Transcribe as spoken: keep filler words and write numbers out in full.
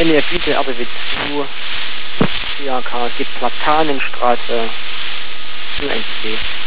Linie Fiete R B W zwei, I A K, es gibt Platanenstraße, null eins C.